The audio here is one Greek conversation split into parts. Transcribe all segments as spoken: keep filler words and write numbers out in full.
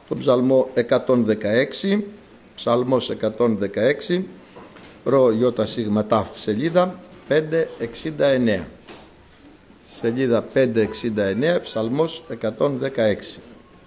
τον ψαλμό εκατόν δεκαέξι, ψαλμός εκατόν δεκαέξι, ρο ιώτα σίγμα τάφ, σελίδα πεντακόσια εξήντα εννέα. Σελίδα πεντακόσια εξήντα εννέα, ψαλμός εκατόν δεκαέξι.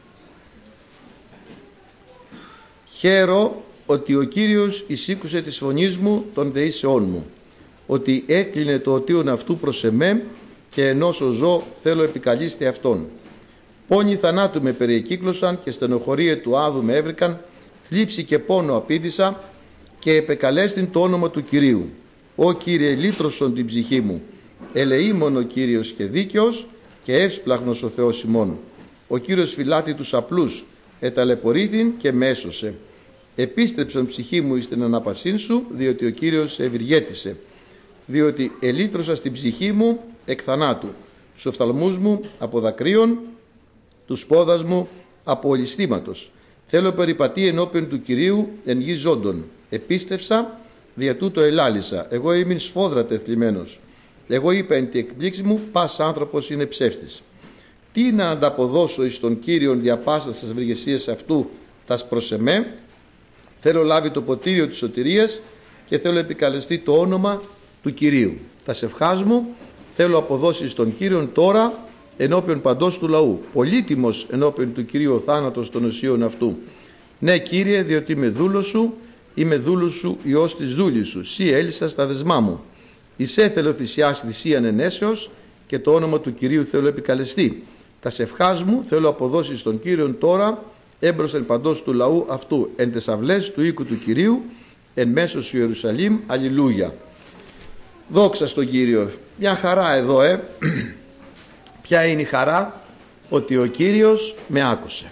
Χαίρο ότι ο Κύριος εισήκουσε της φωνής μου των δεήσεών μου, ότι έκλεινε το οτίον αυτού προς εμέ, και ενώσω ζω θέλω επικαλείστε αυτόν. Πόνοι θανάτου με περιεκύκλωσαν και στενοχωρίε του άδου με έβρικαν, θλίψη και πόνο απήντησα και επεκαλέστην το όνομα του Κυρίου. Ω Κύριε, λύτρωσον την ψυχή μου, ελεήμον ο Κύριος και δίκαιος και εύσπλαχνος ο Θεός ημών. Ο Κύριος φυλάτει τους απλούς, εταλαιπωρήθην και με έσωσε. Επίστρεψον ψυχή μου εις την ανάπαυσήν σου, διότι ο Κύριος ευηργέτησε. Διότι ελύτρωσα στην ψυχή μου εκ θανάτου, τους οφθαλμούς μου από δακρύων, τους πόδας μου από ολισθήματος. Θέλω περιπατεί ενώπιον του Κυρίου εν γη ζώντων. Επίστευσα, δια τούτο ελάλησα. Εγώ ήμουν σφόδρα τεθλιμμένος. Εγώ είπα εν τη εκπλήξη μου, πας άνθρωπος είναι ψεύτης. Τι να ανταποδώσω εις τον Κύριον δια πάσας της ευεργεσίας αυτού τας προς εμέ. Θέλω λάβει το ποτήριο της σωτηρίας και θέλω επικαλεστεί το όνομα του Κυρίου. Τα σευχάς μου θέλω αποδώσει στον Κύριον τώρα ενώπιον παντός του λαού. Πολύτιμος ενώπιον του Κυρίου ο θάνατος των οσίων αυτού. Ναι, Κύριε, διότι είμαι δούλος σου, είμαι δούλος σου, ιός της δούλης σου. Σύ έλυσα στα δεσμά μου. Εισέ θέλω θυσιάς θυσίαν ενέσεως και το όνομα του Κυρίου θέλω επικαλεστεί. Τα σευχάς μου θέλω αποδώσει στον Κύριον τώρα έμπροσθεν παντός του λαού αυτού, εν τες αυλές του οίκου του Κυρίου, εν μέσω σου Ιερουσαλήμ. Αλληλούια. Δόξα στον Κύριο. Μια χαρά εδώ, ε. Ποια είναι η χαρά? Ότι ο Κύριος με άκουσε.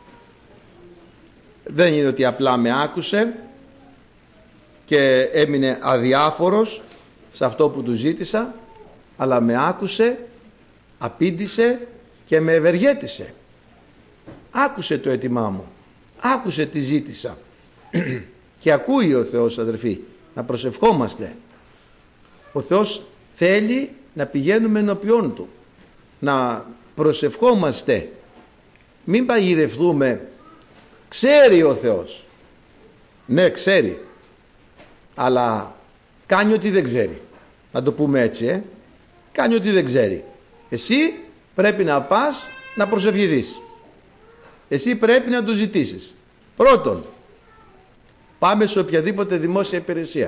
Δεν είναι ότι απλά με άκουσε και έμεινε αδιάφορος σε αυτό που του ζήτησα, αλλά με άκουσε, απήντησε και με ευεργέτησε. Άκουσε το αίτημά μου, άκουσε τι ζήτησα. Και ακούει ο Θεός, αδερφοί, να προσευχόμαστε. Ο Θεός θέλει να πηγαίνουμε ενώπιόν Του, να προσευχόμαστε, μην παγιδευτούμε. Ξέρει ο Θεός, ναι, ξέρει, αλλά κάνει ότι δεν ξέρει, να το πούμε έτσι, ε? κάνει ότι δεν ξέρει. Εσύ πρέπει να πας να προσευχηθείς, εσύ πρέπει να το ζητήσεις. Πρώτον, πάμε σε οποιαδήποτε δημόσια υπηρεσία.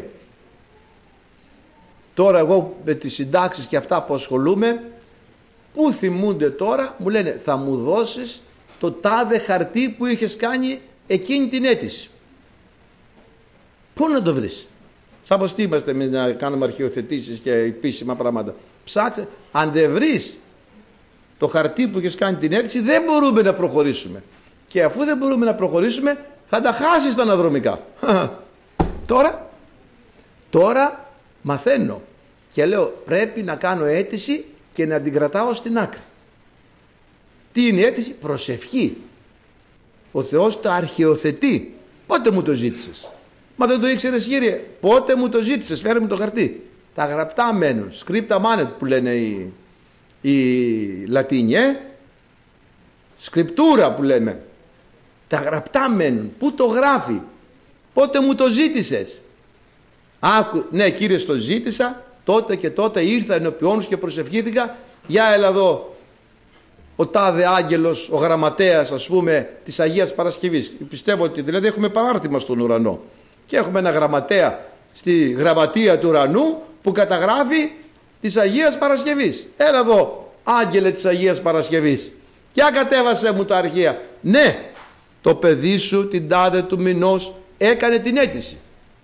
Τώρα εγώ με τις συντάξεις και αυτά που ασχολούμαι, πού θυμούνται τώρα, μου λένε θα μου δώσεις το τάδε χαρτί που είχες κάνει εκείνη την αίτηση. Πού να το βρεις? Σαν πως τι είμαστε εμείς να κάνουμε αρχιοθετήσεις και επίσημα πράγματα. Ψάξε, αν δεν βρεις το χαρτί που είχες κάνει την αίτηση, δεν μπορούμε να προχωρήσουμε. Και αφού δεν μπορούμε να προχωρήσουμε, θα τα χάσεις τα αναδρομικά. Τώρα, τώρα μαθαίνω και λέω πρέπει να κάνω αίτηση και να την κρατάω στην άκρη. Τι είναι η αίτηση? Προσευχή. Ο Θεός τα αρχαιοθετεί. Πότε μου το ζήτησες? Μα δεν το ήξερες, Κύριε? Πότε μου το ζήτησες? Φέρε μου το χαρτί. Τα γραπτά μένουν. Scripta manet που λένε οι, οι Λατίνοι, ε? Σκριπτούρα που λέμε. Τα γραπτά μένουν. Πού το γράφει? Πότε μου το ζήτησες? Άκου, ναι, Κύριε, το ζήτησα τότε και τότε, ήρθα ενώπιόν σου και προσευχήθηκα. Για έλα εδώ ο τάδε άγγελος, ο γραμματέας, ας πούμε, της Αγίας Παρασκευής. Πιστεύω ότι δηλαδή έχουμε παράρτημα στον ουρανό και έχουμε ένα γραμματέα στη γραμματεία του ουρανού που καταγράφει της Αγίας Παρασκευής. Έλα εδώ, άγγελε της Αγίας Παρασκευής, για κατέβασε μου τα αρχεία. Ναι, το παιδί σου την τάδε του μηνός έκανε την αίτηση.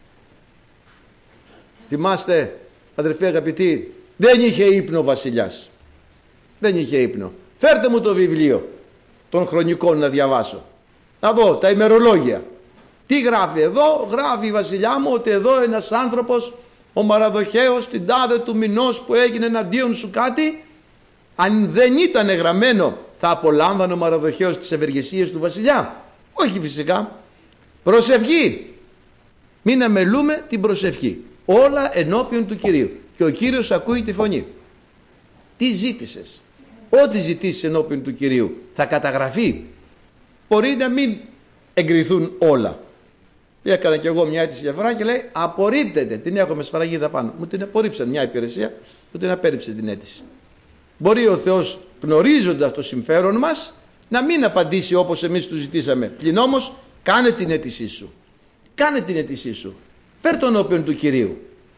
Θυμάστε, αδερφοί αγαπητοί, δεν είχε ύπνο ο βασιλιάς. Δεν είχε ύπνο. Φέρτε μου το βιβλίο των χρονικών να διαβάσω. Να δω τα ημερολόγια. Τι γράφει εδώ? Γράφει η βασιλιά μου ότι εδώ ένας άνθρωπος, ο Μαραδοχαίος, την τάδε του μηνός που έγινε εναντίον σου κάτι, αν δεν ήταν γραμμένο θα απολάμβανε ο Μαραδοχαίος τις ευεργεσίες του βασιλιά? Όχι φυσικά. Προσευχή. Μην αμελούμε την προσευχή. Όλα ενώπιον του Κυρίου. Και ο Κύριος ακούει τη φωνή. Τι ζήτησες? Ό,τι ζητήσεις ενώπιον του Κυρίου θα καταγραφεί. Μπορεί να μην εγκριθούν όλα. Έκανα κι εγώ μια αίτηση διαφορά και λέει απορρίπτεται. Την έχω με σφραγίδα πάνω. Μου την απορρίψαν μια υπηρεσία, μου την απέρριψε την αίτηση. Μπορεί ο Θεός, γνωρίζοντας το συμφέρον μας, να μην απαντήσει όπως εμείς του ζητήσαμε. Πλην όμως κάνε την αίτησή σου. Κάνε την αίτησή σου. Φέρ τον όποιον του Κυρίου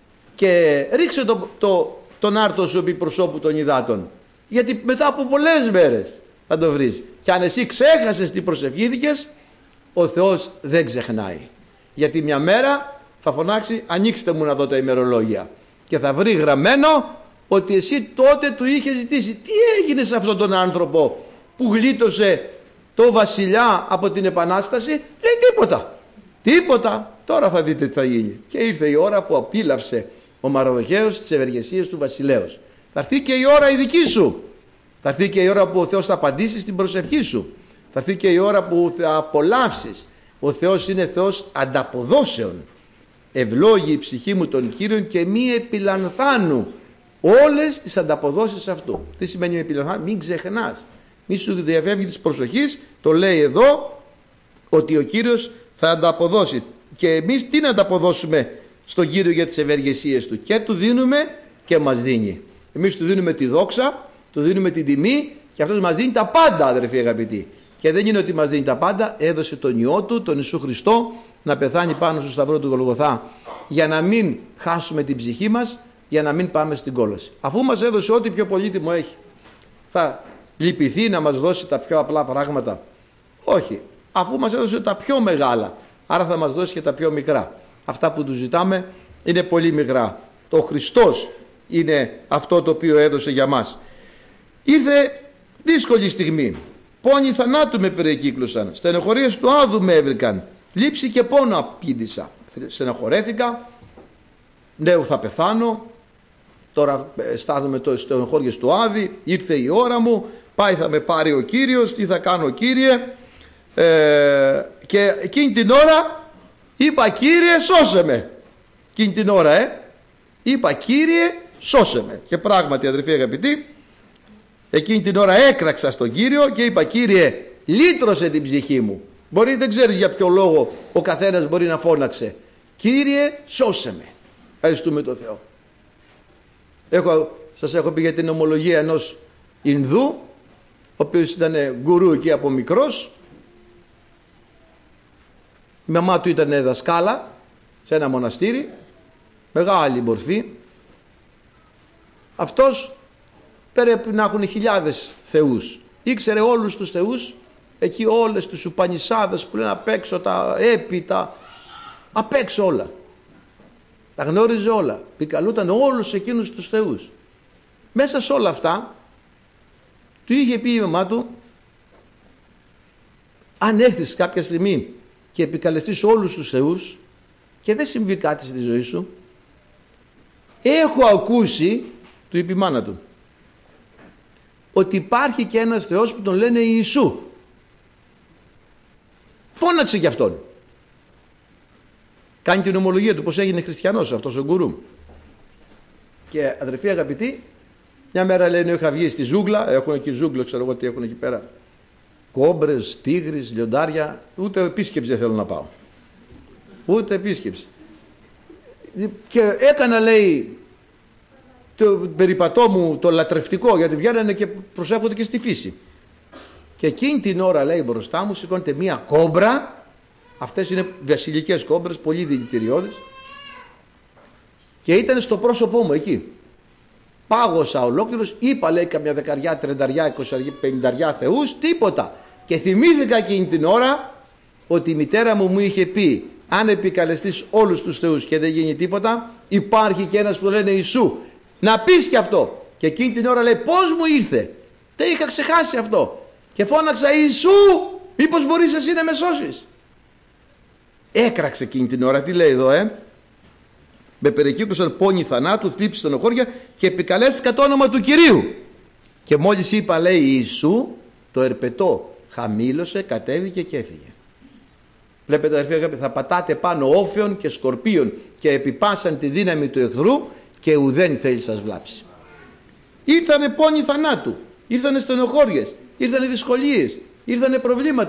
και ρίξε το, το, τον άρτο σου επί προσώπου των υδάτων. Γιατί μετά από πολλές μέρες θα το βρεις. Και αν εσύ ξέχασες τι προσευχήθηκες, ο Θεός δεν ξεχνάει. Γιατί μια μέρα θα φωνάξει ανοίξτε μου να δω τα ημερολόγια. Και θα βρει γραμμένο ότι εσύ τότε του είχε ζητήσει. Τι έγινε σε αυτόν τον άνθρωπο που γλίτωσε το βασιλιά από την Επανάσταση? Λέει τίποτα. Τίποτα. Τώρα θα δείτε τι θα γίνει. Και ήρθε η ώρα που απίλαυσε ο Μαρδοχέος τις ευεργεσίες του βασιλέως. Θα έρθει και η ώρα η δική σου. Θα έρθει και η ώρα που ο Θεός θα απαντήσει στην προσευχή σου. Θα έρθει και η ώρα που θα απολαύσεις. Ο Θεός είναι Θεός ανταποδόσεων. Ευλόγει η ψυχή μου τον Κύριον και μη επιλανθάνου όλες τις ανταποδόσεις αυτού. Τι σημαίνει επιλανθάνου? Μην ξεχνάς. Μη σου διαφεύγει της προσοχής. Το λέει εδώ ότι ο Κύριος θα ανταποδώσει. Και εμείς τι να ανταποδώσουμε στον Κύριο για τις ευεργεσίες του? Και του δίνουμε και μας δίνει. Εμείς του δίνουμε τη δόξα, του δίνουμε την τιμή και αυτός μας δίνει τα πάντα, αδερφοί αγαπητοί. Και δεν είναι ότι μας δίνει τα πάντα, έδωσε τον Υιό του, τον Ιησού Χριστό, να πεθάνει πάνω στο σταυρό του Γολγοθά για να μην χάσουμε την ψυχή μας, για να μην πάμε στην κόλαση. Αφού μας έδωσε ό,τι πιο πολύτιμο έχει, θα λυπηθεί να μας δώσει τα πιο απλά πράγματα? Όχι. Αφού μας έδωσε τα πιο μεγάλα, άρα θα μας δώσει και τα πιο μικρά. Αυτά που του ζητάμε είναι πολύ μικρά. Το Χριστός είναι αυτό το οποίο έδωσε για μας. Ήρθε δύσκολη στιγμή. Πόνοι θανάτου με περικύκλωσαν, στενοχωρίες του άδου με έβρικαν, θλίψη και πόνο απήντησα. Στενοχωρέθηκα, ναι, θα πεθάνω, τώρα στάθομαι το στενοχώριες του άδη, ήρθε η ώρα μου, πάει θα με πάρει ο Κύριος, τι θα κάνω Κύριε? Ε, και εκείνη την ώρα είπα Κύριε σώσε με. Εκείνη την ώρα ε, είπα Κύριε σώσε με. Και πράγματι αδερφοί αγαπητοί, εκείνη την ώρα έκραξα στον Κύριο και είπα Κύριε λύτρωσε την ψυχή μου. Μπορεί δεν ξέρεις για ποιο λόγο ο καθένας μπορεί να φώναξε. Κύριε σώσε με. Ευχαριστούμε τον Θεό. Έχω, σας έχω πει για την ομολογία ενός Ινδού, ο οποίος ήταν γκουρού εκεί από μικρός. Η μαμά του ήταν δασκάλα σε ένα μοναστήρι, μεγάλη μορφή. Αυτός πρέπει να έχουν χιλιάδες θεούς. Ήξερε όλους τους θεούς, εκεί όλες τις ουπανισάδες που λένε απ' έξω, τα έπιτα, απ' έξω όλα. Τα γνώριζε όλα. Πικαλούταν όλους εκείνους τους θεούς. Μέσα σε όλα αυτά του είχε πει η μαμά του, αν έρθεις κάποια στιγμή και επικαλεστείς όλους τους θεούς και δεν συμβεί κάτι στη ζωή σου, έχω ακούσει, του είπε η μάνα του, ότι υπάρχει και ένας Θεός που τον λένε Ιησού. Φώναξε γι' αυτόν. Κάνει την ομολογία του πως έγινε χριστιανός αυτός ο γκουρού. Και αδερφοί αγαπητοί, μια μέρα λένε είχα βγει στη ζούγκλα, έχουν εκεί ζούγκλο, ξέρω εγώ τι έχουν εκεί πέρα, κόμπρες, τίγρης, λιοντάρια, ούτε επίσκεψη δεν θέλω να πάω. Ούτε επίσκεψη. Και έκανα, λέει, το περιπατό μου το λατρευτικό, γιατί βγαίνανε και προσέχονται και στη φύση. Και εκείνη την ώρα, λέει, μπροστά μου σηκώνεται μία κόμπρα. Αυτές είναι βασιλικές κόμπρες, πολύ δηλητηριώδεις. Και ήταν στο πρόσωπό μου εκεί. Πάγωσα ολόκληρος, είπα, λέει, καμιά δεκαριά, τρενταριά, εικοσαριά, πενηνταριά θεούς, τίποτα. Και θυμήθηκα εκείνη την ώρα ότι η μητέρα μου μου είχε πει, αν επικαλεστείς όλους τους θεούς και δεν γίνει τίποτα, υπάρχει και ένας που λένε Ιησού. Να πεις και αυτό. Και εκείνη την ώρα λέει, πώς μου ήρθε. Δεν είχα ξεχάσει αυτό. Και φώναξα Ιησού, μήπως μπορείς εσύ να με σώσεις. Έκραξε εκείνη την ώρα, τι λέει εδώ, ε. Με περικύκλωσαν πόνοι θανάτου, θλίψη, στενοχώρια και επικαλέστηκα το όνομα του Κυρίου. Και μόλις είπα, λέει, Ιησού, το ερπετό χαμήλωσε, κατέβηκε και έφυγε. Βλέπετε, αδερφοί, θα πατάτε πάνω όφεων και σκορπίων και επιπάσαν τη δύναμη του εχθρού και ουδέν θέλει σας βλάψει. Ήρθανε πόνοι θανάτου, ήρθανε στενοχώριες, ήρθανε δυσκολίες, ήρθανε προβλήματα.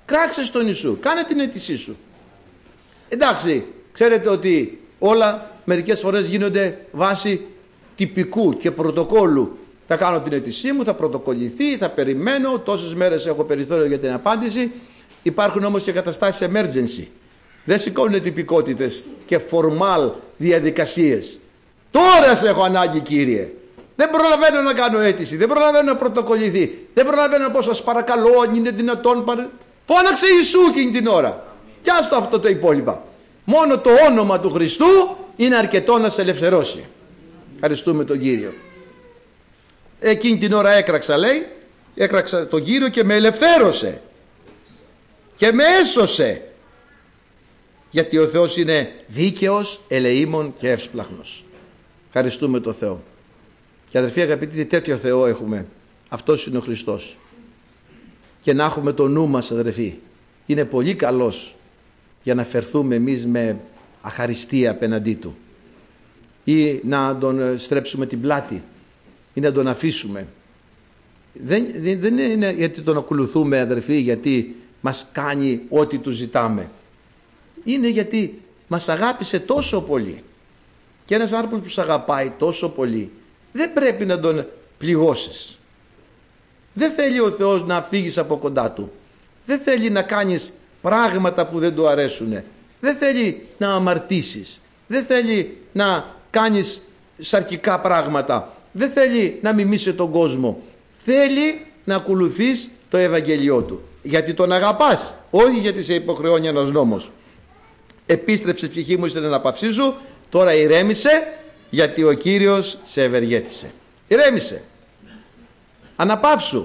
κράξε στον Ιησού, κάνε την αίτησή σου. Εντάξει, ξέρετε ότι όλα μερικές φορές γίνονται βάσει τυπικού και πρωτοκόλλου. Θα κάνω την αίτησή μου, θα πρωτοκολληθεί, θα περιμένω, τόσες μέρες έχω περιθώριο για την απάντηση. Υπάρχουν όμως και καταστάσεις emergency. Δεν σηκώνουν τυπικότητες και φορμάλ διαδικασίες. Τώρα σε έχω ανάγκη, Κύριε. Δεν προλαβαίνω να κάνω αίτηση, δεν προλαβαίνω να πρωτοκολληθεί, δεν προλαβαίνω να πω σας παρακαλώ αν είναι δυνατόν. Παρε... Φώναξε Ιησού εκείνη την ώρα. Κι άστο αυτό το υπόλοιπα. Μόνο το όνομα του Χριστού είναι αρκετό να σε ελευθερώσει. Ευχαριστούμε τον Κύριο. Εκείνη την ώρα έκραξα, λέει, έκραξα τον Κύριο και με ελευθέρωσε και με έσωσε, γιατί ο Θεός είναι δίκαιος, ελεήμων και εύσπλαχνος. Ευχαριστούμε τον Θεό. Και αδερφοί αγαπητοί, τέτοιο Θεό έχουμε. Αυτός είναι ο Χριστός. Και να έχουμε το νου μας, αδερφοί, είναι πολύ καλός για να φερθούμε εμείς με αχαριστία απέναντί του, ή να τον στρέψουμε την πλάτη ή να τον αφήσουμε. Δεν, δεν είναι γιατί τον ακολουθούμε, αδερφοί, γιατί μας κάνει ό,τι του ζητάμε. Είναι γιατί μας αγάπησε τόσο πολύ. Και ένας άνθρωπος που σε αγαπάει τόσο πολύ δεν πρέπει να τον πληγώσεις. Δεν θέλει ο Θεός να φύγεις από κοντά του. Δεν θέλει να κάνεις πράγματα που δεν του αρέσουν. Δεν θέλει να αμαρτήσεις. Δεν θέλει να κάνεις σαρκικά πράγματα. Δεν θέλει να μιμήσει τον κόσμο. Θέλει να ακολουθείς το Ευαγγελιό του. Γιατί τον αγαπάς, όχι γιατί σε υποχρεώνει ένας νόμος. Επίστρεψε ψυχή μου στην αναπαυσή σου, τώρα ηρέμησε, γιατί ο Κύριος σε ευεργέτησε. Ηρέμησε. Αναπαύσου.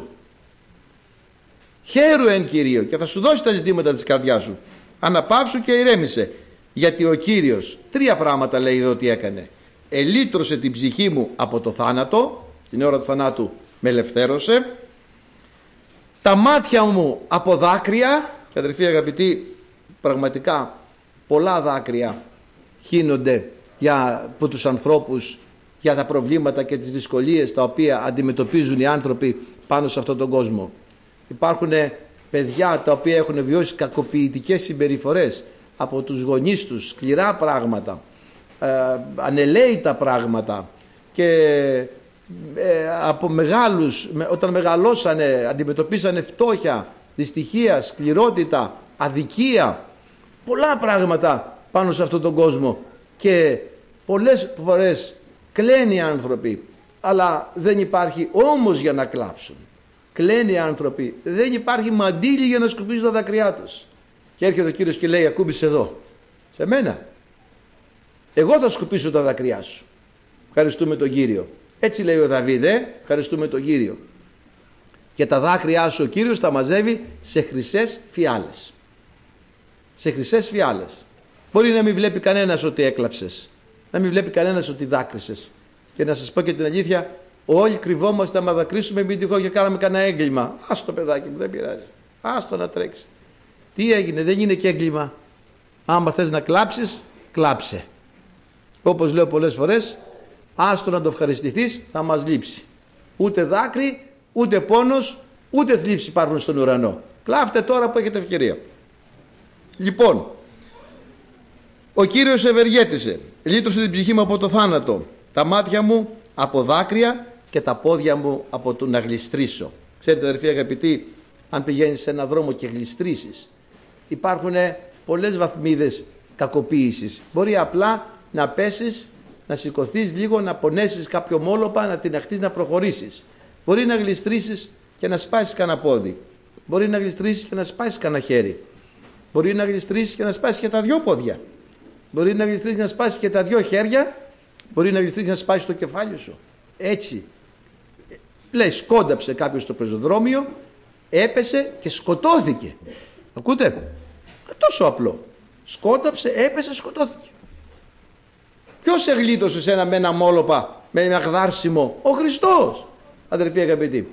Χαίρου εν Κυρίω και θα σου δώσει τα ζητήματα της καρδιάς σου. Αναπαύσου και ηρέμησε, γιατί ο Κύριος τρία πράγματα λέει εδώ ότι έκανε. Ελύτρωσε την ψυχή μου από το θάνατο, την ώρα του θανάτου με ελευθέρωσε. Τα μάτια μου από δάκρυα, και αδερφοί αγαπητοί, πραγματικά πολλά δάκρυα χύνονται για, από τους ανθρώπους για τα προβλήματα και τις δυσκολίες τα οποία αντιμετωπίζουν οι άνθρωποι πάνω σε αυτόν τον κόσμο. Υπάρχουν παιδιά τα οποία έχουν βιώσει κακοποιητικές συμπεριφορές από τους γονείς τους, σκληρά πράγματα, ε, ανελαίητα πράγματα, και ε, από μεγάλους, όταν μεγαλώσανε αντιμετωπίσανε φτώχεια, δυστυχία, σκληρότητα, αδικία, πολλά πράγματα πάνω σε αυτόν τον κόσμο, και πολλές φορές κλαίνουν οι άνθρωποι, αλλά δεν υπάρχει όμως για να κλάψουν. Κλαίνουν οι άνθρωποι, δεν υπάρχει μαντίλι για να σκουπίζουν τα δάκρυά τους. Και έρχεται ο Κύριος και λέει, ακούμπησε εδώ, σε μένα. Εγώ θα σκουπίσω τα δάκρυά σου. Ευχαριστούμε τον Κύριο. Έτσι λέει ο Δαβίδ, ε? Ευχαριστούμε τον Κύριο. Και τα δάκρυά σου ο Κύριος τα μαζεύει σε χρυσές φιάλες. Σε χρυσές φιάλες. Μπορεί να μην βλέπει κανένας ότι έκλαψες, να μην βλέπει κανένας ότι δάκρυσες. Και να σας πω και την αλήθεια, όλοι κρυβόμαστε άμα δακρύσουμε, μην τυχόν και κάναμε κανένα έγκλημα. Άστο παιδάκι μου, δεν πειράζει. Άστο να τρέξει. Τι έγινε, δεν είναι και έγκλημα. Άμα θες να κλάψεις, κλάψε. Όπως λέω πολλές φορές, άστο να το ευχαριστηθείς, θα μας λείψει. Ούτε δάκρυ, ούτε πόνος, ούτε θλίψη υπάρχουν στον ουρανό. Κλάφτε τώρα που έχετε ευκαιρία. Λοιπόν, ο Κύριος ευεργέτησε, λύτρωσε την ψυχή μου από το θάνατο, τα μάτια μου από δάκρυα και τα πόδια μου από το να γλιστρήσω. Ξέρετε αδερφοί αγαπητοί, αν πηγαίνεις σε έναν δρόμο και γλιστρήσεις, υπάρχουν πολλές βαθμίδες κακοποίησης. Μπορεί απλά να πέσεις, να σηκωθείς λίγο, να πονέσεις κάποιο μόλοπα, να τυναχτείς, να προχωρήσεις. Μπορεί να γλιστρήσεις και να σπάσεις κανένα πόδι. Μπορεί να γλιστρήσεις και να σπάσεις κανένα χέρι. Μπορεί να γλιστρήσεις και να σπάσεις και τα δυο πόδια. Μπορεί να γλιστρήσεις και να σπάσεις και τα δυο χέρια. Μπορεί να γλιστρήσεις και να σπάσεις το κεφάλι σου. Έτσι. Λέει, σκόνταψε κάποιος στο πεζοδρόμιο, έπεσε και σκοτώθηκε. Ακούτε? Τόσο απλό. Σκόνταψε, έπεσε, σκοτώθηκε. Ποιος σε γλίτωσε σε ένα με ένα μόλοπα, με ένα γδάρσιμο? Ο Χριστός, αδερφοί αγαπητοί.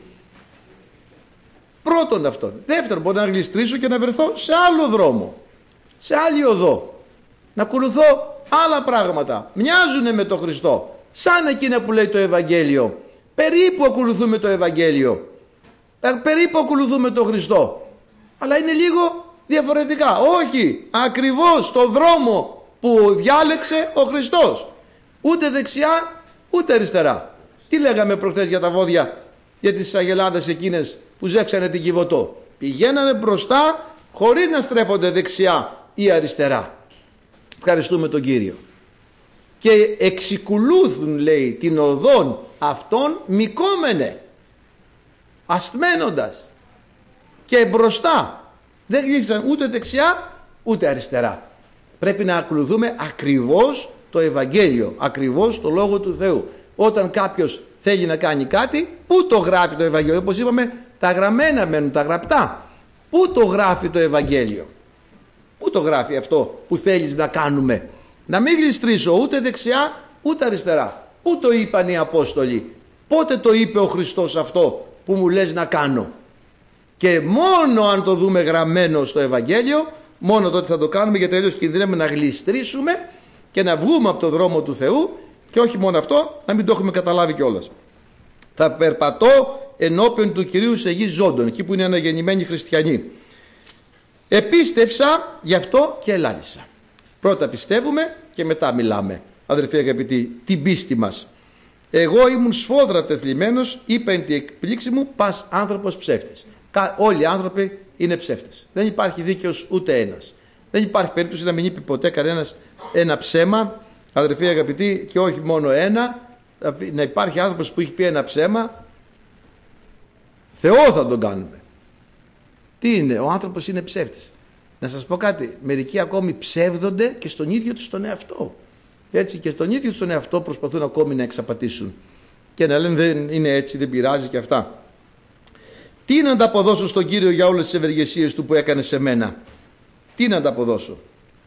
Πρώτον αυτόν. Δεύτερον, μπορεί να γλιστρήσω και να βρεθώ σε άλλο δρόμο, σε άλλη οδό, να ακολουθώ άλλα πράγματα. Μοιάζουνε με τον Χριστό, σαν εκείνα που λέει το Ευαγγέλιο. Περίπου ακολουθούμε το Ευαγγέλιο, περίπου ακολουθούμε τον Χριστό. Αλλά είναι λίγο διαφορετικά. Όχι, ακριβώς το δρόμο που διάλεξε ο Χριστός. Ούτε δεξιά, ούτε αριστερά. Τι λέγαμε προχτές για τα βόδια, για τις αγελάδες εκείνες που ζέξανε την Κιβωτό? Πηγαίνανε μπροστά χωρίς να στρέφονται δεξιά ή αριστερά. Ευχαριστούμε τον Κύριο. Και εξικουλούθουν, λέει, την οδόν αυτών μικόμενε, ασθμένοντας, και μπροστά δεν γλίστραν ούτε δεξιά ούτε αριστερά. Πρέπει να ακολουθούμε ακριβώς το Ευαγγέλιο, ακριβώς το Λόγο του Θεού. Όταν κάποιος θέλει να κάνει κάτι, πού το γράφει το Ευαγγέλιο? Όπως είπαμε, τα γραμμένα μένουν, τα γραπτά. Πού το γράφει το Ευαγγέλιο? Πού το γράφει αυτό που θέλεις να κάνουμε? Να μην γλιστρήσω ούτε δεξιά ούτε αριστερά. Πού το είπαν οι Απόστολοι? Πότε το είπε ο Χριστός αυτό που μου λες να κάνω? Και μόνο αν το δούμε γραμμένο στο Ευαγγέλιο, μόνο τότε θα το κάνουμε, γιατί αλλιώς κινδυνεύουμε να γλιστρήσουμε και να βγούμε από το δρόμο του Θεού, και όχι μόνο αυτό, να μην το έχουμε καταλάβει κιόλας. Θα περπατώ ενώπιον του Κυρίου σε γη ζώντων, εκεί που είναι αναγεννημένοι χριστιανοί. Επίστευσα, γι' αυτό και ελάλησα. Πρώτα πιστεύουμε και μετά μιλάμε, αδερφοί αγαπητοί, την πίστη μας. Εγώ ήμουν σφόδρα τεθλιμμένος, είπα εν τη εκπλήξη μου, πας άνθρωπος ψεύτης. Όλοι οι άνθρωποι είναι ψεύτες. Δεν υπάρχει δίκαιος ούτε ένας. Δεν υπάρχει περίπτωση να μην είπε ποτέ κανένας ένα ψέμα, αδερφοί αγαπητοί, και όχι μόνο ένα. Να υπάρχει άνθρωπος που έχει πει ένα ψέμα, Θεό θα τον κάνουμε. Τι είναι? Ο άνθρωπος είναι ψεύτης. Να σας πω κάτι, μερικοί ακόμη ψεύδονται και στον ίδιο τους τον εαυτό. Έτσι, και στον ίδιο τους τον εαυτό προσπαθούν ακόμη να εξαπατήσουν και να λένε δεν είναι έτσι, δεν πειράζει και αυτά. Τι να ανταποδώσω στον Κύριο για όλες τις ευεργεσίες του που έκανε σε μένα? Τι να ανταποδώσω?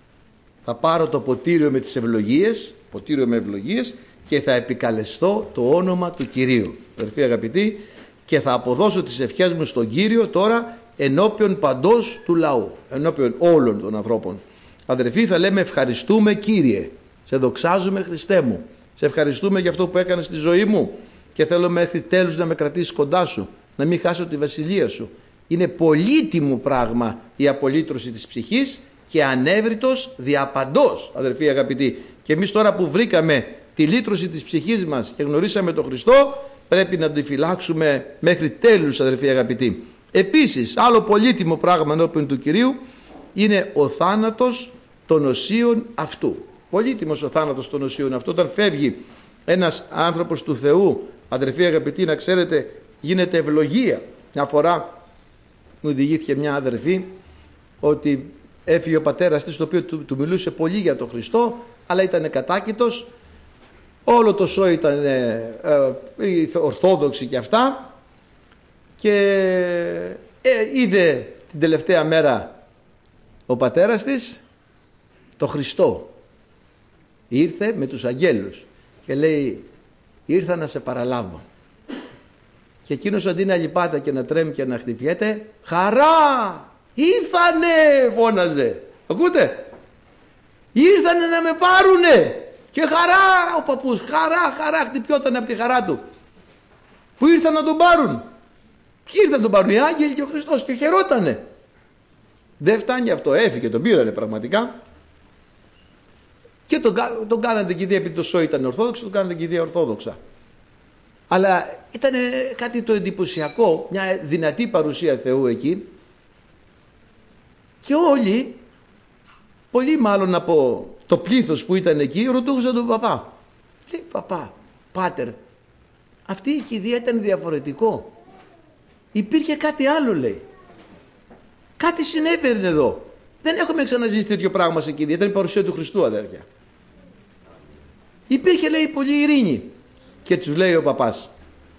Θα πάρω το ποτήριο με τις ευλογίες, ποτήριο με ευλογίες, και θα επικαλεστώ το όνομα του Κυρίου, αδερφοί αγαπητοί, και θα αποδώσω τις ευχές μου στον Κύριο τώρα ενώπιον παντός του λαού, ενώπιον όλων των ανθρώπων. Αδερφοί, θα λέμε ευχαριστούμε Κύριε, σε δοξάζουμε Χριστέ μου, σε ευχαριστούμε για αυτό που έκανες στη ζωή μου και θέλω μέχρι τέλους να με κρατήσεις κοντά σου, να μην χάσω τη βασιλεία σου. Είναι πολύτιμο πράγμα η απολύτρωση της ψυχής και ανέβριτος διαπαντός, αδερφοί αγαπητοί. Και εμείς τώρα που βρήκαμε τη λύτρωση της ψυχής μας και γνωρίσαμε τον Χριστό, πρέπει να τη φυλάξουμε μέχρι τέλους, αδερφοί αγαπητοί. Επίσης, άλλο πολύτιμο πράγμα ενώπιον του Κυρίου είναι ο θάνατος των οσίων αυτού. Πολύτιμος ο θάνατος των οσίων αυτού. Όταν φεύγει ένας άνθρωπος του Θεού, αδερφοί αγαπητοί, να ξέρετε, γίνεται ευλογία. Μια φορά μου διηγήθηκε μια αδερφή ότι έφυγε ο πατέρας της, το οποίο του, του μιλούσε πολύ για τον Χριστό, αλλά ήταν κατάκητος. Όλο το σώμα ήταν ε, ε, ορθόδοξοι και αυτά, και ε, είδε την τελευταία μέρα ο πατέρας της το Χριστό. Ήρθε με τους αγγέλους και λέει ήρθα να σε παραλάβω. Και εκείνος αντί να λυπάται και να τρέμει και να χτυπιέται, χαρά, ήρθανε, φώναζε. Ακούτε? Ήρθανε να με πάρουνε. Και χαρά ο παππούς, χαρά, χαρά, χτυπιόταν από τη χαρά του. Που ήρθαν να τον πάρουν. Ποιοι ήρθαν να τον πάρουν? Οι άγγελοι και ο Χριστός, και χαιρότανε. Δεν φτάνει αυτό, έφυγε, τον πήρανε πραγματικά. Και τον, τον κάνανε και επειδή το σώμα ήταν ορθόδοξο, τον κάνανε και ορθόδοξα. Αλλά ήταν κάτι το εντυπωσιακό, μια δυνατή παρουσία Θεού εκεί. Και όλοι, πολύ μάλλον από το πλήθος που ήταν εκεί, ρωτούσαν τον παπά. Λέει, παπά, πάτερ, αυτή η κηδεία ήταν διαφορετικό. Υπήρχε κάτι άλλο, λέει. Κάτι συνέβαινε εδώ. Δεν έχουμε ξαναζήσει τέτοιο πράγμα σε κηδεία. Ήταν η παρουσία του Χριστού, αδέρφια. Υπήρχε, λέει, πολύ ειρήνη. Και τους λέει ο παπάς,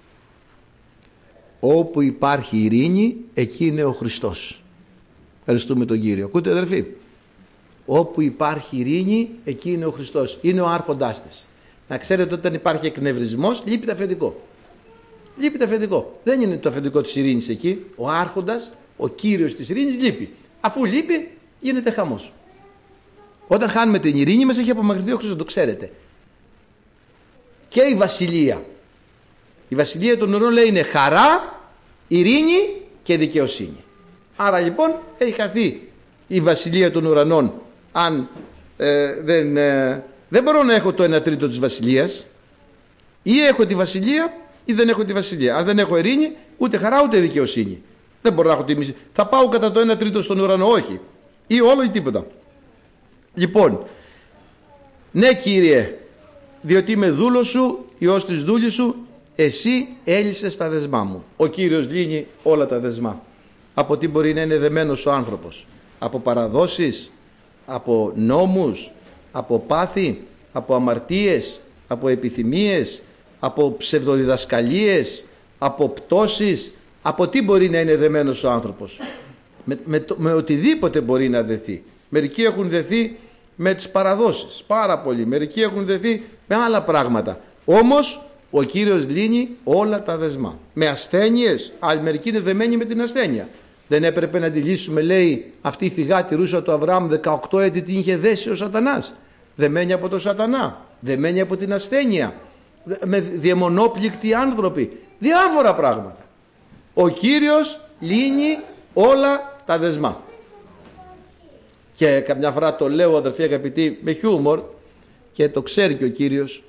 όπου υπάρχει ειρήνη, εκεί είναι ο Χριστός. Ευχαριστούμε τον Κύριο. Ακούτε, αδερφοί? Όπου υπάρχει ειρήνη, εκεί είναι ο Χριστός. Είναι ο άρχοντάς της. Να ξέρετε, όταν υπάρχει εκνευρισμός, λείπει το αφεντικό. Λείπει το αφεντικό. Δεν είναι το αφεντικό της ειρήνης εκεί. Ο άρχοντας, ο Κύριος της ειρήνης λείπει. Αφού λείπει, γίνεται χαμός. Όταν χάνουμε την ειρήνη μας, έχει απομακρυνθεί ο Χριστός, το ξέρετε. Και η βασιλεία. Η βασιλεία των ουρανών, λέει, είναι χαρά, ειρήνη και δικαιοσύνη. Άρα λοιπόν έχει χαθεί η βασιλεία των ουρανών, αν ε, δεν, ε, δεν μπορώ να έχω το ένα τρίτο της βασιλείας. Ή έχω τη βασιλεία ή δεν έχω τη βασιλεία. Αν δεν έχω ειρήνη, ούτε χαρά ούτε δικαιοσύνη. Δεν μπορώ να έχω τη μισή. Θα πάω κατά το ένα τρίτο στον ουρανό, όχι. Ή όλο ή τίποτα. Λοιπόν, ναι Κύριε, διότι είμαι δούλος σου, υιός της δούλης σου, εσύ έλυσες τα δεσμά μου. Ο Κύριος λύνει όλα τα δεσμά. Από τι μπορεί να είναι δεμένος ο άνθρωπος? Από παραδόσεις, από νόμους, από πάθη, από αμαρτίες, από επιθυμίες, από ψευδοδιδασκαλίες, από πτώσεις. Από τι μπορεί να είναι δεμένος ο άνθρωπος? Με, με, με οτιδήποτε μπορεί να δεθεί. Μερικοί έχουν δεθεί με τις παραδόσεις, πάρα πολλοί. Μερικοί έχουν δεθεί με άλλα πράγματα. Όμως ο Κύριος λύνει όλα τα δεσμά. Με ασθένειες, άλλοι μερικοί είναι δεμένοι με την ασθένεια. Δεν έπρεπε να τη λύσουμε, λέει, αυτή η θυγά τη ρούσα του Αβραάμ δεκαοκτώ έτη την είχε δέσει ο σατανάς. Δεμένη από τον σατανά, δεμένη από την ασθένεια, με διαιμονόπληκτοι άνθρωποι, διάφορα πράγματα. Ο Κύριος λύνει όλα τα δεσμά. Και καμιά φορά το λέω, αδερφοί αγαπητοί, με χιούμορ, και το ξέρει και ο Κύριος.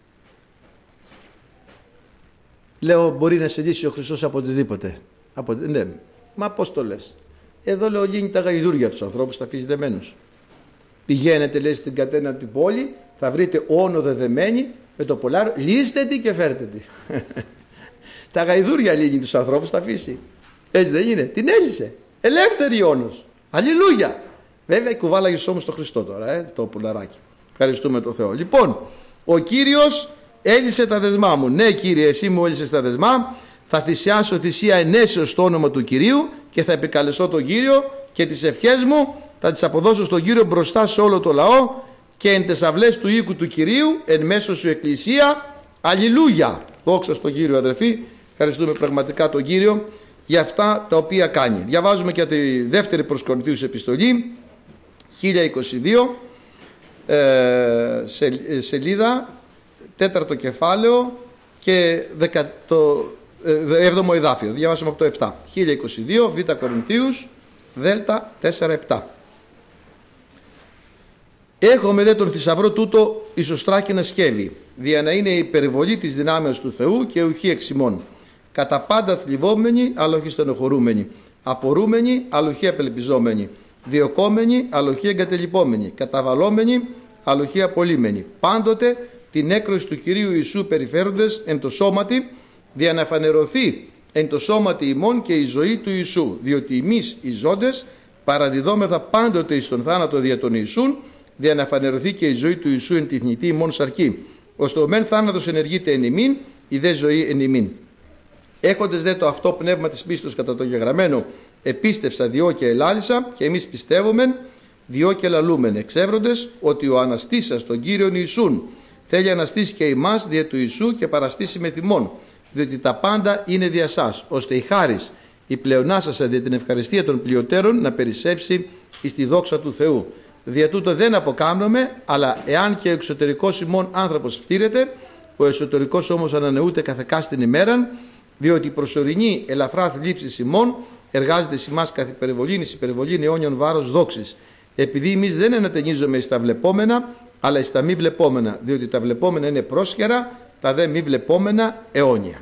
Λέω, μπορεί να σε λύσει ο Χριστός από οτιδήποτε. Από... Ναι. Μα πώς το λες? Εδώ, λέω, λύνει τα γαϊδούρια τους ανθρώπους, τα αφήσει δεμένους. Πηγαίνετε, λέει, στην κατένα την πόλη, θα βρείτε όνο δεδεμένη με το πολάρο, λύστε τη και φέρτε τη. Τα γαϊδούρια λύνει τους ανθρώπους, τα αφήσει. Έτσι δεν είναι? Την έλυσε. Ελεύθερη όνος. Αλληλούια. Βέβαια κουβάλαγες όμως το Χριστό τώρα, ε, το πουλαράκι. Ευχαριστούμε τον Θεό. Λοιπόν, ο Κύριος έλυσε τα δεσμά μου. Ναι Κύριε, εσύ μου έλυσες τα δεσμά. Θα θυσιάσω θυσία ενέσεως στο όνομα του Κυρίου και θα επικαλεστώ τον Κύριο και τις ευχές μου θα τις αποδώσω στον Κύριο μπροστά σε όλο το λαό και εν τες αυλές του οίκου του Κυρίου εν μέσω σου εκκλησία. Αλληλούια. Δόξα στον Κύριο, αδερφοί. Ευχαριστούμε πραγματικά τον Κύριο για αυτά τα οποία κάνει. Διαβάζουμε και τη δεύτερη προς Κορινθίους επιστολή, χίλια είκοσι δύο, ε, σε, σελίδα, τέταρτο κεφάλαιο και δεκατό, ε, έβδομο εδάφιο. Διαβάσουμε από το επτά. χίλια είκοσι δύο, Β Κορινθίους, Δ τέσσερα επτά. Έχουμε δε τον θησαυρό τούτο ισοστράκινα σκεύη, δια να είναι η υπερβολή της δυνάμεως του Θεού και ουχή εξημών. Κατά πάντα θλιβόμενοι, αλλά όχι στενοχωρούμενοι. Απορούμενοι, αλλά όχι απελπιζόμενοι. Διωκόμενοι, αλλά όχι εγκατελειπόμενοι. Καταβαλόμενοι, αλλά όχι απολύμενοι. Πάντοτε την έκρωση του Κυρίου Ιησού περιφέροντες εν το σώματι, δια να φανερωθεί εν το σώματι ημών και η ζωή του Ιησού. Διότι εμείς οι ζώντες παραδιδόμεθα πάντοτε εις τον θάνατο δια των Ιησούν, δια να φανερωθεί και η ζωή του Ιησού εν τη θνητή ημών σαρκή. Ώστε ο μεν θάνατος ενεργείται εν ημίν, η δε ζωή εν ημίν. Έχοντες δε το αυτό πνεύμα της πίστος κατά το γεγραμμένο, επίστευσα διό και ελάλησα, και εμείς πιστεύομεν διό και λαλούμεν, εξεύροντες ότι ο αναστήσας τον Κύριον Ιησούν θέλει αναστήσει και ημάς δια του Ιησού και παραστήσει με θυμών, διότι τα πάντα είναι δια σας, ώστε η χάρις, η πλεονάσασα δια την ευχαριστία των πλειοτέρων να περισσεύσει εις τη δόξα του Θεού. Δια τούτο δεν αποκάμνομαι, αλλά εάν και ο εξωτερικός ημών άνθρωπος φτύρεται, ο εσωτερικός όμως ανανεούται καθεκάστην ημέραν, διότι η προσωρινή ελαφρά θλίψη ημών εργάζεται σε εμάς καθ' υπερβολήν, εις υπερβολήν αιώνιον βάρος δόξης. Επειδή εμείς δεν ανατενίζομαι εις τα βλεπόμενα, αλλά εις τα μη βλεπόμενα, διότι τα βλεπόμενα είναι πρόσχερα, τα δε μη βλεπόμενα αιώνια.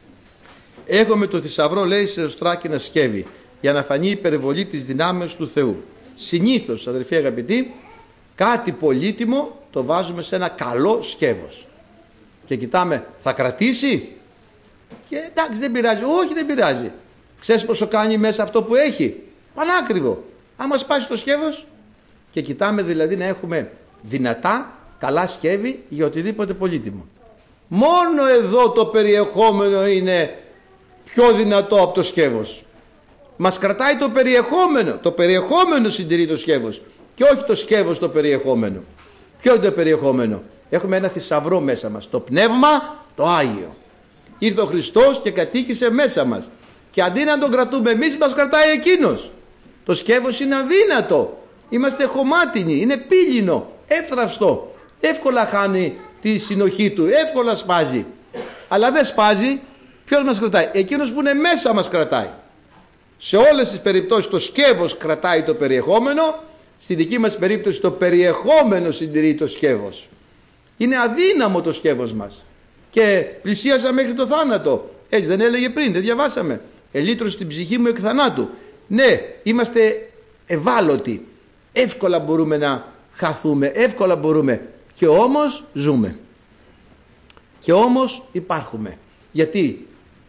Έχουμε το θησαυρό, λέει, σε οστράκινα σκεύη, για να φανεί η υπερβολή της δυνάμεως του Θεού. Συνήθως, αδερφοί αγαπητοί, κάτι πολύτιμο το βάζουμε σε ένα καλό σκεύος. Και κοιτάμε, θα κρατήσει? Και εντάξει, δεν πειράζει. Όχι, δεν πειράζει. Ξέρεις πόσο κάνει μέσα αυτό που έχει? Πανάκριβο. Άμα σπάσει το σκεύος. Και κοιτάμε δηλαδή να έχουμε δυνατά, καλά σκεύη για οτιδήποτε πολύτιμο. Μόνο εδώ το περιεχόμενο είναι πιο δυνατό από το σκεύος. Μας κρατάει το περιεχόμενο. Το περιεχόμενο συντηρεί το σκεύος και όχι το σκεύος το περιεχόμενο. Ποιο είναι το περιεχόμενο? Έχουμε ένα θησαυρό μέσα μας. Το πνεύμα, το Άγιο. Ήρθε ο Χριστός και κατοίκησε μέσα μας. Και αντί να τον κρατούμε εμείς, μας κρατάει εκείνος. Το σκεύος είναι αδύνατο. Είμαστε χωμάτινοι, είναι πύληνο, εύθραυστο. Εύκολα χάνει τη συνοχή του, εύκολα σπάζει. Αλλά δεν σπάζει. Ποιος μας κρατάει? Εκείνος που είναι μέσα μας κρατάει. Σε όλες τις περιπτώσεις το σκεύος κρατάει το περιεχόμενο, στη δική μας περίπτωση το περιεχόμενο συντηρεί το σκεύος. Είναι αδύναμο το σκεύος μας και πλησίασα μέχρι το θάνατο. Έτσι δεν έλεγε πριν, δεν διαβάσαμε? Ελύτρωσε την ψυχή μου εκ θανάτου. Ναι, είμαστε ευάλωτοι. Εύκολα μπορούμε να χαθούμε, εύκολα μπορούμε. Και όμως ζούμε. Και όμως υπάρχουμε. Γιατί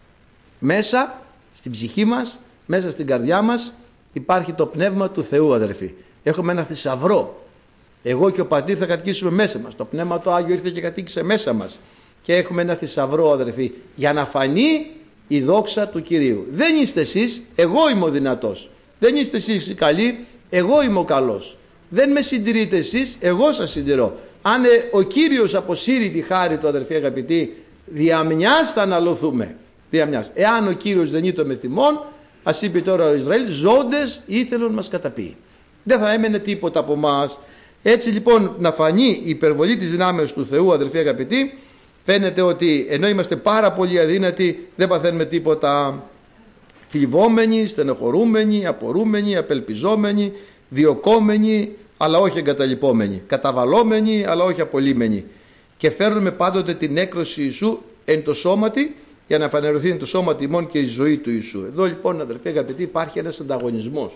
μέσα στην ψυχή μας, μέσα στην καρδιά μας υπάρχει το πνεύμα του Θεού, αδερφοί. Έχουμε ένα θησαυρό. Εγώ και ο Πατήρ θα κατοικήσουμε μέσα μας. Το πνεύμα το Άγιο ήρθε και κατοίκησε μέσα μας. Και έχουμε ένα θησαυρό, αδερφοί, για να φανεί η δόξα του Κυρίου. Δεν είστε εσείς, εγώ είμαι ο δυνατός. Δεν είστε εσείς οι καλοί, εγώ είμαι ο καλός. Δεν με συντηρείτε εσείς, εγώ σας συντηρώ. Αν ε, ο Κύριος αποσύρει τη χάρη του, αδερφοί αγαπητοί, διαμιάς θα αναλωθούμε. Διαμιάς. Εάν ο Κύριος δεν ήτο με θυμών, ας είπε τώρα ο Ισραήλ, ζώντες ήθελον μας καταπεί. Δεν θα έμενε τίποτα από εμάς. Έτσι λοιπόν να φανεί η υπερβολή της δυνάμεως του Θεού, αδερφοί αγαπητοί, φαίνεται ότι ενώ είμαστε πάρα πολύ αδύνατοι, δεν παθαίνουμε τίποτα. Θλιβόμενοι, στενοχωρούμενοι, απορούμενοι, απελπιζόμενοι, διωκόμενοι, αλλά όχι εγκαταλειπόμενοι, καταβαλόμενοι, αλλά όχι απολύμενοι. Και φέρνουμε πάντοτε την έκρωση Ιησού εν το σώματι, για να φανερωθεί εν το σώματι ημών και η ζωή του Ιησού. Εδώ λοιπόν, αδερφοί αγαπητοί, υπάρχει ένας ανταγωνισμός.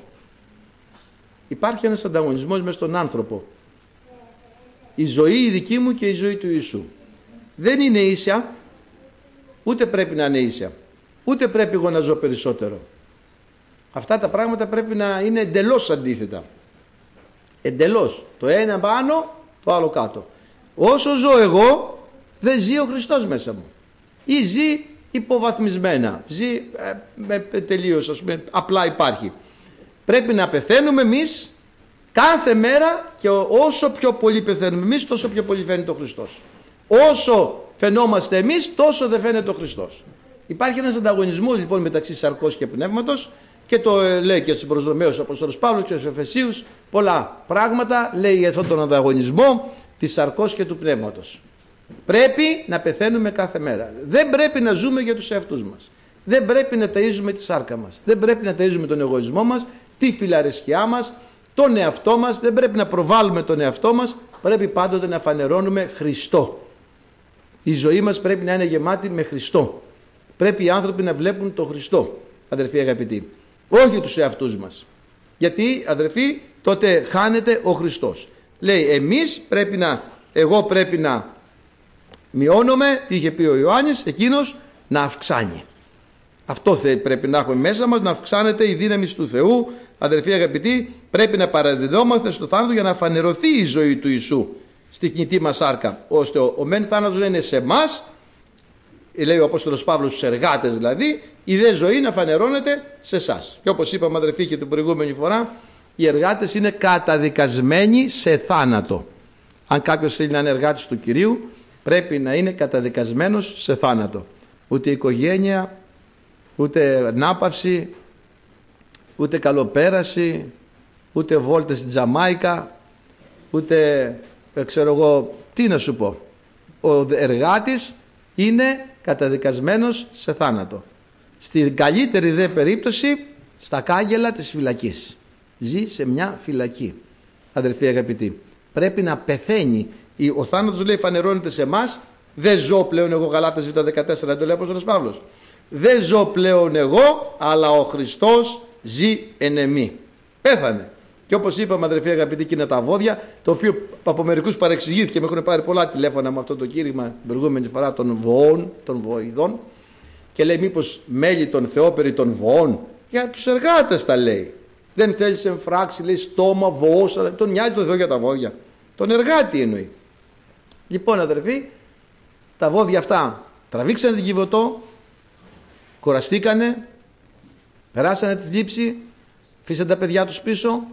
Υπάρχει ένας ανταγωνισμός μες στον άνθρωπο. Η ζωή η δική μου και η ζωή του Ιησού. Δεν είναι ίσια, ούτε πρέπει να είναι ίσια. Ούτε πρέπει εγώ να ζω περισσότερο. Αυτά τα πράγματα πρέπει να είναι εντελώς αντίθετα. Εντελώς. Το ένα πάνω, το άλλο κάτω. Όσο ζω εγώ, δεν ζει ο Χριστός μέσα μου. Ή ζει υποβαθμισμένα. Ζει ε, με, τελείως, ας πούμε, απλά υπάρχει. Πρέπει να πεθαίνουμε εμείς κάθε μέρα, και όσο πιο πολύ πεθαίνουμε εμείς, τόσο πιο πολύ φαίνεται ο Χριστός. Όσο φαινόμαστε εμείς, τόσο δεν φαίνεται ο Χριστός. Υπάρχει ένας ανταγωνισμός λοιπόν μεταξύ σαρκός και πνεύματος, και το ε, λέει και στους προσδρομαίους Απόστολος Παύλος και στους Εφεσίους, πολλά πράγματα λέει για αυτόν τον ανταγωνισμό της σαρκός και του πνεύματος. Πρέπει να πεθαίνουμε κάθε μέρα. Δεν πρέπει να ζούμε για τους εαυτούς μας. Δεν πρέπει να ταΐζουμε τη σάρκα μας. Δεν πρέπει να ταΐζουμε τον εγωισμό μας, τη φιλαρεσκιά μας, τον εαυτό μας. Δεν πρέπει να προβάλλουμε τον εαυτό μας. Πρέπει πάντοτε να φανερώνουμε Χριστό. Η ζωή μας πρέπει να είναι γεμάτη με Χριστό. Πρέπει οι άνθρωποι να βλέπουν τον Χριστό, αδερφοί αγαπητοί. Όχι τους εαυτούς μας. Γιατί, αδερφοί, τότε χάνεται ο Χριστός. Λέει, εμείς πρέπει να, εγώ πρέπει να μειώνομαι, τι είχε πει ο Ιωάννης, εκείνος να αυξάνει. Αυτό πρέπει να έχουμε μέσα μας, να αυξάνεται η δύναμη του Θεού. Αδερφοί αγαπητοί, πρέπει να παραδιδόμαστε στο θάνατο για να φανερωθεί η ζωή του Ιησού στη θνητή μας σάρκα, ώστε ο, ο μεν θάνατος να είναι σε εμάς, λέει ο Απόστολος Παύλος στους εργάτες δηλαδή, η δε ζωή να φανερώνεται σε εσάς. Και όπως είπαμε, αδερφοί, και την προηγούμενη φορά, οι εργάτες είναι καταδικασμένοι σε θάνατο. Αν κάποιος θέλει να είναι εργάτης του Κυρίου, πρέπει να είναι καταδικασμένος σε θάνατο. Ούτε οικογένεια, ούτε ανάπαυση, ούτε καλοπέραση, ούτε βόλτες στην Τζαμάικα, ούτε ξέρω εγώ τι να σου πω. Ο εργάτης είναι καταδικασμένος σε θάνατο. Στην καλύτερη δε περίπτωση στα κάγκελα της φυλακής. Ζει σε μια φυλακή, αδερφοί αγαπητοί. Πρέπει να πεθαίνει. Ο θάνατος, λέει, φανερώνεται σε εμάς. Δεν ζω πλέον εγώ, Γαλάτας Β δεκατέσσερα, δεν το λέει ο Απόστολος Παύλος. Δεν ζω πλέον εγώ, αλλά ο Χριστός ζει εν εμή. Πέθανε. Και όπως είπαμε, αδερφοί αγαπητοί, και είναι τα βόδια, το οποίο από μερικούς παρεξηγήθηκε. Με έχουν πάρει πολλά τηλέφωνα με αυτό το κήρυγμα την προηγούμενη φορά των βοών, των βοηδών. Και λέει, μήπως μέλη των Θεόπερι των βοών? Για τους εργάτες τα λέει. Δεν θέλει σε εμφράξη, λέει, στόμα, βοός, αλλά τον νοιάζει το Θεό για τα βόδια. Τον εργάτη εννοεί. Λοιπόν, αδερφοί, τα βόδια αυτά τραβήξανε την Κιβωτό, κουραστήκανε, περάσανε τη θλίψη, αφήσαν τα παιδιά τους πίσω,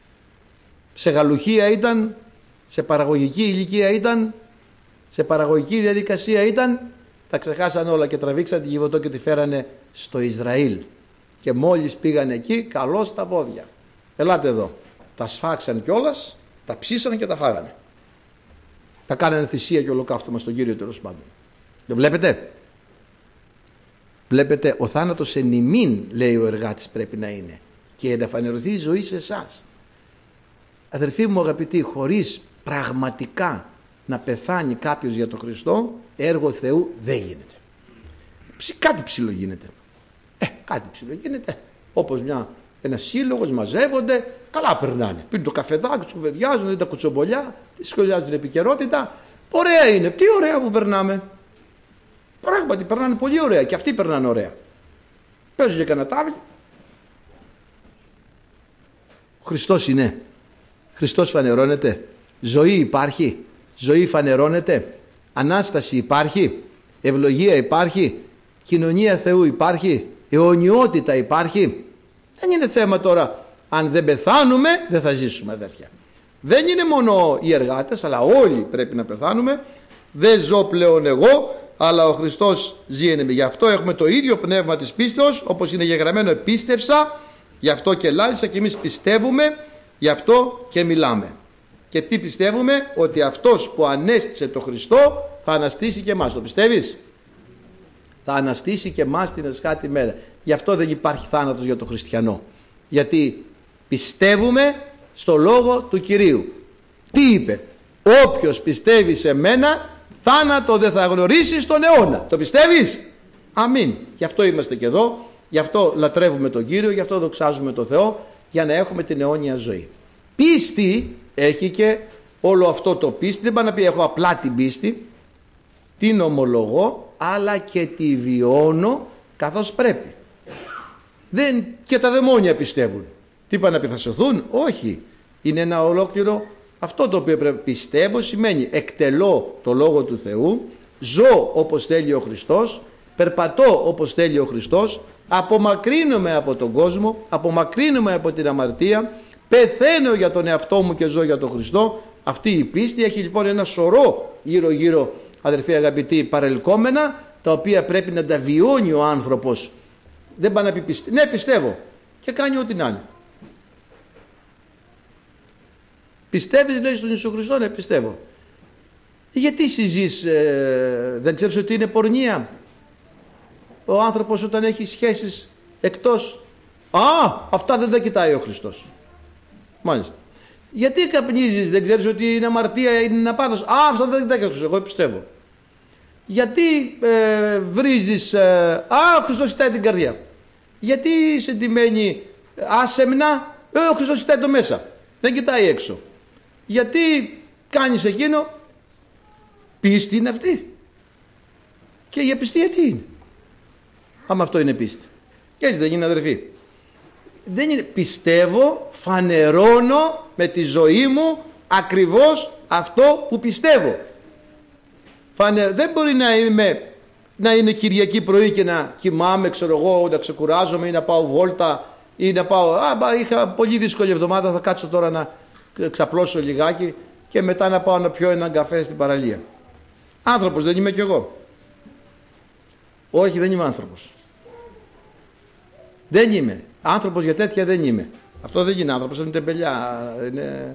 σε γαλουχία ήταν, σε παραγωγική ηλικία ήταν, σε παραγωγική διαδικασία ήταν, τα ξεχάσαν όλα και τραβήξαν την Κιβωτό και τη φέρανε στο Ισραήλ. Και μόλις πήγαν εκεί, καλώς τα πόδια. Ελάτε εδώ. Τα σφάξαν κιόλας, τα ψήσαν και τα φάγανε. Τα κάνανε θυσία και ολοκαύτωμα στον Κύριο, τέλος πάντων. Το βλέπετε? Βλέπετε, ο θάνατος εν ημίν, λέει ο εργάτης, πρέπει να είναι, και να φανερωθεί η ζωή σε εσάς. Αδερφοί μου αγαπητοί, χωρίς πραγματικά να πεθάνει κάποιος για τον Χριστό, έργο Θεού δεν γίνεται. Κάτι ψηλό γίνεται. Ε, κάτι ψηλό γίνεται. Όπως μια, ένας σύλλογος, μαζεύονται, καλά περνάνε. Πίνουν το καφεδάκι, τους κουβεντιάζουν, τα κουτσομπολιά, σχολιάζουν την επικαιρότητα. Ωραία είναι. Τι ωραία που περνάμε. Πράγματι περνάνε πολύ ωραία, και αυτοί περνάνε ωραία. Παίζουν για κανένα τάβλι. Ο Χριστός είναι. Χριστός φανερώνεται. Ζωή υπάρχει. Ζωή φανερώνεται. Ανάσταση υπάρχει. Ευλογία υπάρχει. Κοινωνία Θεού υπάρχει. Αιωνιότητα υπάρχει. Δεν είναι θέμα τώρα, αν δεν πεθάνουμε δεν θα ζήσουμε, αδέρφια. Δεν είναι μόνο οι εργάτες, αλλά όλοι πρέπει να πεθάνουμε. Δεν ζω πλέον εγώ, αλλά ο Χριστός ζει εν εμείς. Γι' αυτό έχουμε το ίδιο πνεύμα της πίστεως, όπως είναι γεγραμμένο, επίστευσα, γι' αυτό και λάλησα, και εμείς πιστεύουμε, γι' αυτό και μιλάμε. Και τι πιστεύουμε? Ότι αυτός που ανέστησε το Χριστό θα αναστήσει και εμάς. Το πιστεύεις? Θα αναστήσει και εμάς την εσχάτη μέρα. Γι' αυτό δεν υπάρχει θάνατος για τον χριστιανό. Γιατί πιστεύουμε στο λόγο του Κυρίου. Τι είπε? Όποιος πιστεύει σε μένα, θάνατο δεν θα γνωρίσει στον αιώνα. Το πιστεύεις? Αμήν. Γι' αυτό είμαστε και εδώ. Γι' αυτό λατρεύουμε τον Κύριο. Γι' αυτό δοξάζουμε τον Θεό. Για να έχουμε την αιώνια ζωή. Πίστη έχει και όλο αυτό το πίστη. Δεν πάει να πει έχω απλά την πίστη. Την ομολογώ, αλλά και τη βιώνω καθώς πρέπει. Δεν, και τα δαιμόνια πιστεύουν. Τι πάνε να πει, θα σωθούν? Όχι. Είναι ένα ολόκληρο, αυτό το οποίο πρέπει. Πιστεύω σημαίνει εκτελώ το Λόγο του Θεού, ζω όπως θέλει ο Χριστός, περπατώ όπως θέλει ο Χριστός, απομακρύνομαι από τον κόσμο, απομακρύνομαι από την αμαρτία, πεθαίνω για τον εαυτό μου και ζω για τον Χριστό. Αυτή η πίστη έχει λοιπόν ένα σωρό γύρω γύρω, αδερφοί αγαπητοί, παρελκόμενα, τα οποία πρέπει να τα βιώνει ο άνθρωπος. Δεν πάει να πει πιστε... ναι πιστεύω, και κάνει ό,τι να είναι. Πιστεύεις, λέει, στον Ιησού Χριστό? Ναι, πιστεύω. Γιατί συζείς, ε, δεν ξέρεις ότι είναι πορνεία ο άνθρωπος όταν έχει σχέσεις εκτός? Α, αυτά δεν τα κοιτάει ο Χριστός. Μάλιστα. Γιατί καπνίζεις, δεν ξέρεις ότι είναι αμαρτία, είναι απάθος? Α, αυτά δεν τα κοιτάει. Εγώ πιστεύω. Γιατί ε, βρίζεις, ε, α, ο Χριστός κοιτάει την καρδιά. Γιατί είσαι ντυμένη άσεμνα, ε, ο Χριστός κοιτάει το μέσα, δεν κοιτάει έξω. Γιατί κάνεις εκείνο? Πίστη είναι αυτή. Και η απιστία τι είναι? Άμα αυτό είναι πίστη. Και έτσι δεν είναι, αδερφοί? Δεν είναι, πιστεύω, φανερώνω με τη ζωή μου ακριβώς αυτό που πιστεύω. Φανε, δεν μπορεί να είμαι, να είναι Κυριακή πρωί και να κοιμάμαι, ξέρω εγώ, να ξεκουράζομαι ή να πάω βόλτα ή να πάω, α, μπα, είχα πολύ δύσκολη εβδομάδα, θα κάτσω τώρα να ξαπλώσω λιγάκι και μετά να πάω να πιω έναν καφέ στην παραλία. Άνθρωπος δεν είμαι κι εγώ? Όχι, δεν είμαι άνθρωπος. Δεν είμαι. Άνθρωπος για τέτοια δεν είμαι. Αυτό δεν είναι άνθρωπος, είναι τεμπελιά. Είναι...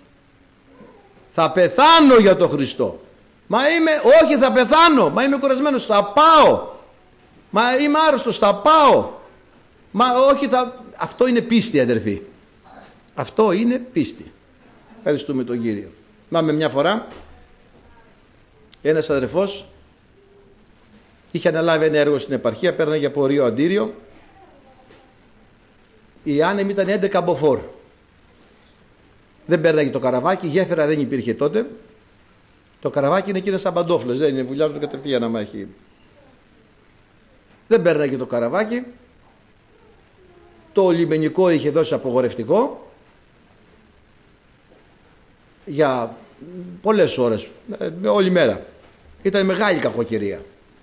Θα πεθάνω για τον Χριστό. Μα είμαι, όχι θα πεθάνω, μα είμαι κουρασμένος, θα πάω. Μα είμαι άρρωστος, θα πάω. Μα όχι θα... Αυτό είναι πίστη, αδερφοί. Αυτό είναι πίστη. Ευχαριστούμε τον Κύριο. Μάμε μια φορά, ένας αδερφός είχε αναλάβει ένα έργο στην επαρχία, παίρναγε από Ρίο Αντίριο. Η άνεμη ήταν έντεκα μποφόρ. Δεν παίρναγε το καραβάκι, γέφυρα δεν υπήρχε τότε. Το καραβάκι είναι εκείνες σαν παντόφλες, δεν είναι, βουλιάζουν κατευθείαν άμα έχει. Δεν παίρναγε το καραβάκι. Το λιμενικό είχε δώσει απογορευτικό για πολλές ώρες, όλη μέρα. Ήταν μεγάλη κακοκαιρία.